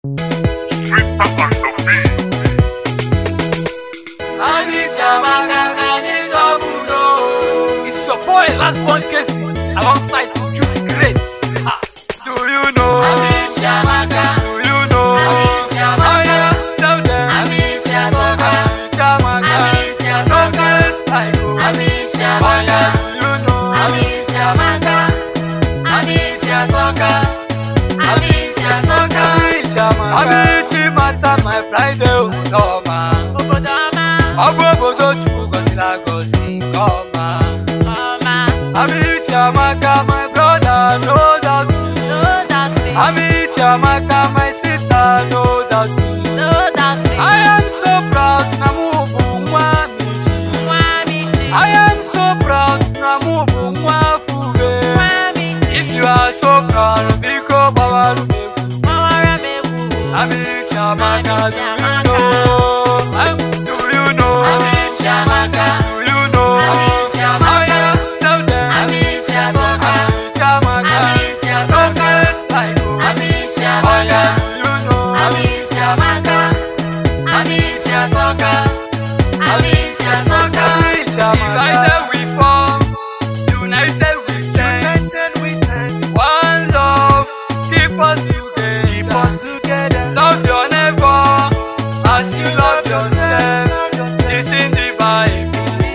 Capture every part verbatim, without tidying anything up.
It's your boy Last Born Casey alongside you great. Ah. Do you know? Amisha Maka. Do you know? Amisha Maka. Oh yeah, tell them. Amisha Toka. Amisha Maka. Amisha Toka Toka. is like oh. Amisha Oh Maka. yeah, do you know? Amisha Maka. Amisha Toka. Amisha Toka. Amisha Maka. Amisha Maka, my pride, oh Toma. Obodoma. Obobodo chukwu gozila gozi, Toma. Oma. Amisha Maka, my brother, no doubt me. No doubt me. Amisha Maka, my sister, no doubt me. No doubt me. I am so proud, Namubu Mwamichi. Mwamichi. I am so proud, Namubu Mwafuge. Mwamichi. If you are so proud, Biko Bawarubeku. Mawarabeku. Amisha Maka, do Amisha you Maka. know? Um, Do you know? Amisha Maka. Do you know? Amisha Oh Maka. yeah, tell them. Amisha Toka. Amisha Maka. Amisha Toka Toka. is like oh. Amisha Oh Maka. yeah, do you know? Amisha Maka. Amisha Toka. Amisha Toka. Amisha Maka. United we form, united we stand. United we stand. One love, keep us together. Keep us together. Love your neighbor as you love yourself. This in the Bible.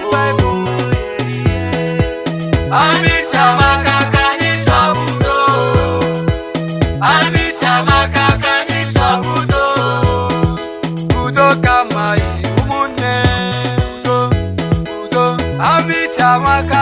Amisha Maka kanishwa budo. Amisha Maka kanishwa budo. Budo kama hii umune. Budo, budo. Amisha Maka